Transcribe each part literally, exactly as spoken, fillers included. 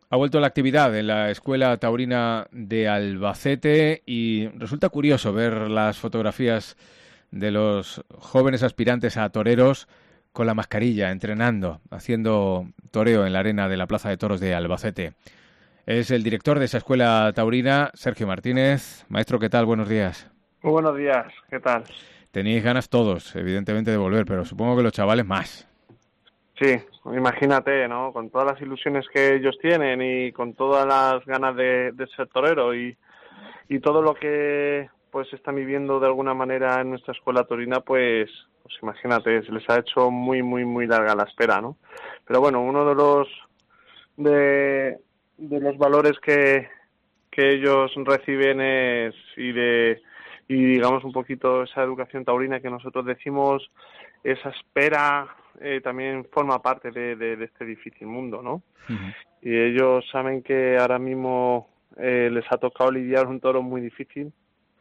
Ha vuelto la actividad en la Escuela Taurina de Albacete y resulta curioso ver las fotografías de los jóvenes aspirantes a toreros con la mascarilla, entrenando, haciendo toreo en la arena de la Plaza de Toros de Albacete. Es el director de esa Escuela Taurina, Sergio Martínez. Maestro, ¿qué tal? Buenos días. Muy buenos días, ¿qué tal? Tenéis ganas todos, evidentemente, de volver, pero supongo que los chavales más. Sí, imagínate, ¿no? Con todas las ilusiones que ellos tienen y con todas las ganas de, de ser torero y, y todo lo que pues están viviendo de alguna manera en nuestra escuela torina, pues, pues imagínate, se les ha hecho muy, muy, muy larga la espera, ¿no? Pero bueno, uno de los de, de los valores que, que ellos reciben es y de y digamos un poquito esa educación taurina que nosotros decimos, esa espera eh, también forma parte de, de, de este difícil mundo, ¿no? Uh-huh. Y ellos saben que ahora mismo eh, les ha tocado lidiar un toro muy difícil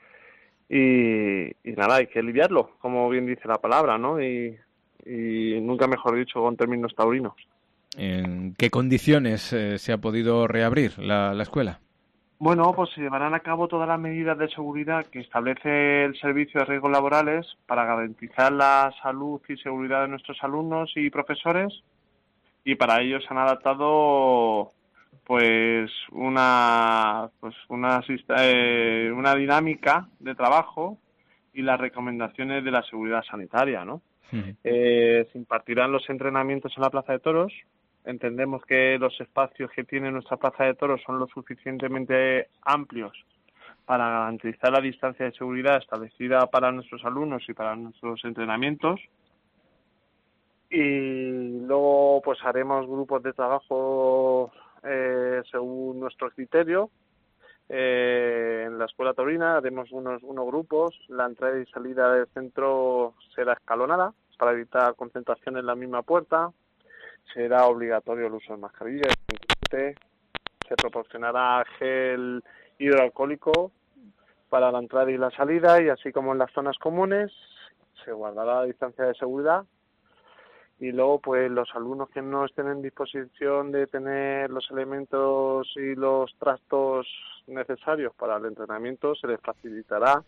y, y nada, hay que lidiarlo, como bien dice la palabra, ¿no? Y, y nunca mejor dicho con términos taurinos. ¿En qué condiciones eh, se ha podido reabrir la, la escuela? Bueno, pues se llevarán a cabo todas las medidas de seguridad que establece el Servicio de Riesgos Laborales para garantizar la salud y seguridad de nuestros alumnos y profesores, y para ello se han adaptado pues una pues una eh, una dinámica de trabajo y las recomendaciones de la seguridad sanitaria, ¿no? Uh-huh. Eh, se impartirán los entrenamientos en la Plaza de Toros. Entendemos que los espacios que tiene nuestra Plaza de Toros son lo suficientemente amplios para garantizar la distancia de seguridad establecida para nuestros alumnos y para nuestros entrenamientos. Y luego pues haremos grupos de trabajo eh, según nuestro criterio. Eh, en la Escuela Taurina haremos unos, unos grupos. La entrada y salida del centro será escalonada para evitar concentración en la misma puerta. Será obligatorio el uso de mascarillas. Se proporcionará gel hidroalcohólico para la entrada y la salida, y así como en las zonas comunes se guardará la distancia de seguridad. Y luego pues los alumnos que no estén en disposición de tener los elementos y los trastos necesarios para el entrenamiento se les facilitará,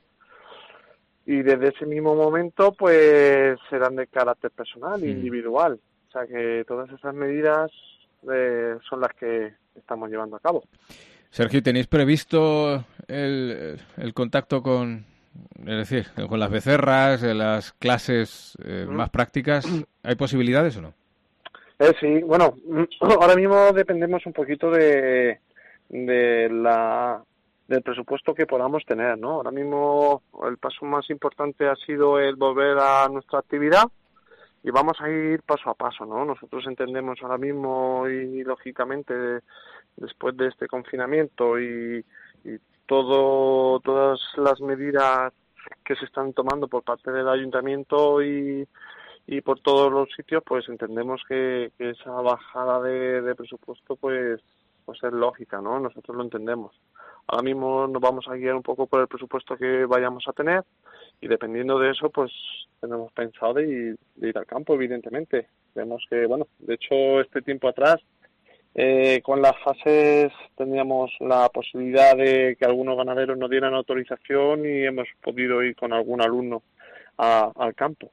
y desde ese mismo momento pues serán de carácter personal e individual. O sea que todas esas medidas eh, son las que estamos llevando a cabo. Sergio, ¿tenéis previsto el, el contacto con, es decir, con las becerras, en las clases eh, ¿Mm? más prácticas? ¿Hay posibilidades o no? Eh, sí, bueno, ahora mismo dependemos un poquito de, de la del presupuesto que podamos tener, ¿no? Ahora mismo el paso más importante ha sido el volver a nuestra actividad y vamos a ir paso a paso, ¿no? Nosotros entendemos ahora mismo y, lógicamente, después de este confinamiento y, y todo todas las medidas que se están tomando por parte del ayuntamiento y y por todos los sitios, pues entendemos que, que esa bajada de, de presupuesto pues pues es lógica, ¿no? Nosotros lo entendemos. Ahora mismo nos vamos a guiar un poco por el presupuesto que vayamos a tener y dependiendo de eso, pues tenemos pensado de ir, de ir al campo, evidentemente. Vemos que, bueno, de hecho, este tiempo atrás, eh, con las fases teníamos la posibilidad de que algunos ganaderos nos dieran autorización y hemos podido ir con algún alumno a, al campo.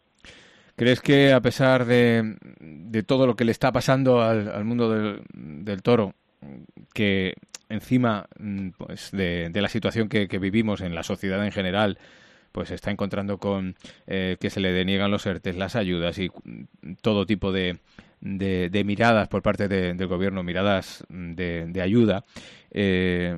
¿Crees que a pesar de, de todo lo que le está pasando al, al mundo del, del toro, que encima pues, de, de la situación que, que vivimos en la sociedad en general, pues se está encontrando con eh, que se le deniegan los ERTES, las ayudas y todo tipo de, de, de miradas por parte de, del gobierno, miradas de, de ayuda, eh,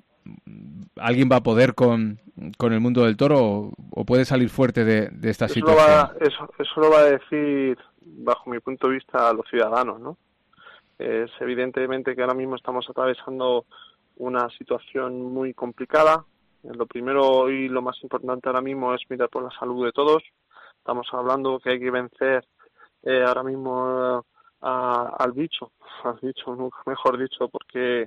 ¿alguien va a poder con, con el mundo del toro o, o puede salir fuerte de, de esta Eso lo situación? va, eso, eso lo va a decir, bajo mi punto de vista, a los ciudadanos, ¿no? Es evidentemente que ahora mismo estamos atravesando una situación muy complicada. Lo primero y lo más importante ahora mismo es mirar por la salud de todos. Estamos hablando que hay que vencer eh, ahora mismo eh, a, al bicho, al bicho, nunca mejor dicho, porque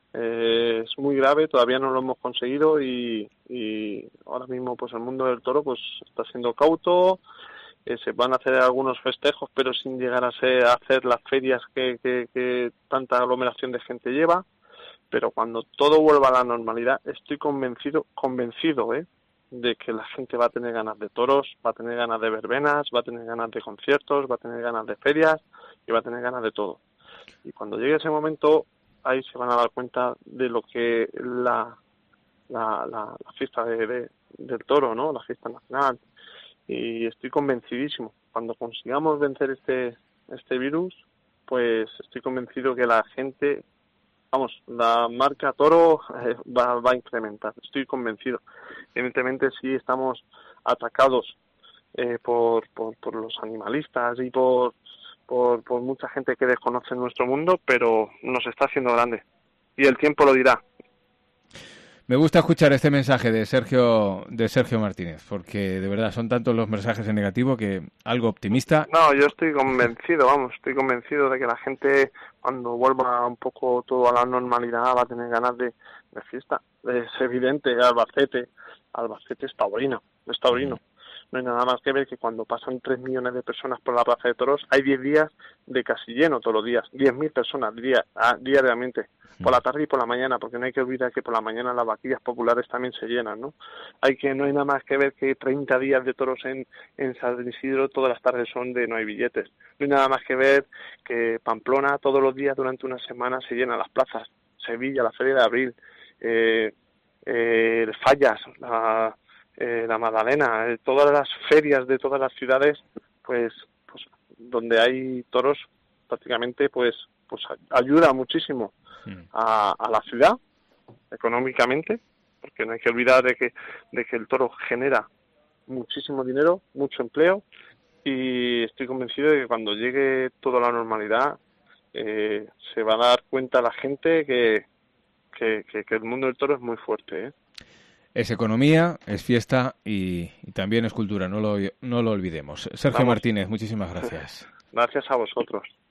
eh, es muy grave, todavía no lo hemos conseguido y, y ahora mismo pues el mundo del toro pues está siendo cauto eh, se van a hacer algunos festejos, pero sin llegar a, ser, a hacer las ferias que, que, que tanta aglomeración de gente lleva. Pero cuando todo vuelva a la normalidad, estoy convencido, convencido, ¿eh? de que la gente va a tener ganas de toros, va a tener ganas de verbenas, va a tener ganas de conciertos, va a tener ganas de ferias y va a tener ganas de todo. Y cuando llegue ese momento, ahí se van a dar cuenta de lo que la la, la, la fiesta de, de, del toro, ¿no? La fiesta nacional. Y estoy convencidísimo. Cuando consigamos vencer este este virus, pues estoy convencido que la gente, vamos, la marca toro eh, va, va a incrementar. Estoy convencido. Evidentemente sí estamos atacados eh, por, por, por los animalistas y por, por, por mucha gente que desconoce nuestro mundo, pero nos está haciendo grande. Y el tiempo lo dirá. Me gusta escuchar este mensaje de Sergio de Sergio Martínez, porque de verdad son tantos los mensajes en negativo que algo optimista. No, yo estoy convencido, vamos, estoy convencido de que la gente, cuando vuelva un poco todo a la normalidad, va a tener ganas de, de fiesta. Es evidente, Albacete, Albacete es taurino, es taurino. No hay nada más que ver que cuando pasan tres millones de personas por la Plaza de Toros, hay diez días de casi lleno todos los días, diez mil personas día, ah, diariamente, por la tarde y por la mañana, porque no hay que olvidar que por la mañana las vaquillas populares también se llenan, ¿no? Hay que No hay nada más que ver que treinta días de toros en, en San Isidro, todas las tardes son de no hay billetes. No hay nada más que ver que Pamplona todos los días durante una semana se llenan las plazas, Sevilla, la Feria de Abril, eh, eh, Fallas, la... Eh, la Magdalena, eh, todas las ferias de todas las ciudades, pues, pues donde hay toros, prácticamente, pues, pues ayuda muchísimo a, a la ciudad económicamente, porque no hay que olvidar de que de que el toro genera muchísimo dinero, mucho empleo, y estoy convencido de que cuando llegue toda la normalidad eh, se va a dar cuenta la gente que que, que, que el mundo del toro es muy fuerte, ¿eh? Es economía, es fiesta y, y también es cultura, no lo, no lo olvidemos. Sergio Vamos. Martínez, muchísimas gracias. Gracias a vosotros.